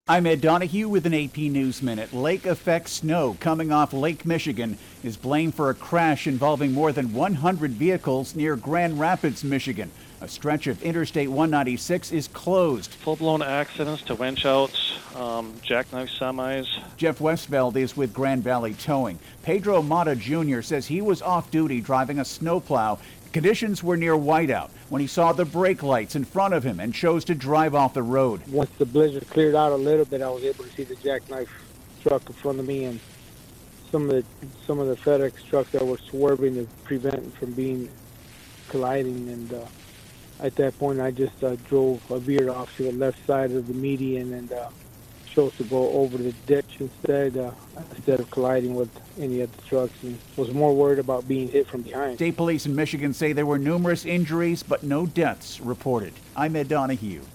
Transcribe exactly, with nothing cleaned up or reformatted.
I'm Ed Donahue with an A P News Minute. Lake effect snow coming off Lake Michigan is blamed for a crash involving more than one hundred vehicles near Grand Rapids, Michigan. A stretch of Interstate one ninety-six is closed. Full-blown accidents to winch outs, um, jackknife semis. Jeff Westveld is with Grand Valley Towing. Pedro Mata Junior says he was off duty driving a snowplow. Conditions were near whiteout when he saw the brake lights in front of him and chose to drive off the road. Once the blizzard cleared out a little bit, I was able to see the jackknife truck in front of me and some of the some of the FedEx trucks that were swerving to prevent from being colliding. And uh, at that point, I just uh, drove, I veered off to the left side of the median and uh, chose to go over the ditch instead, uh, instead of colliding with any of the trucks, and was more worried about being hit from behind. State police in Michigan say there were numerous injuries, but no deaths reported. I'm Ed Donahue.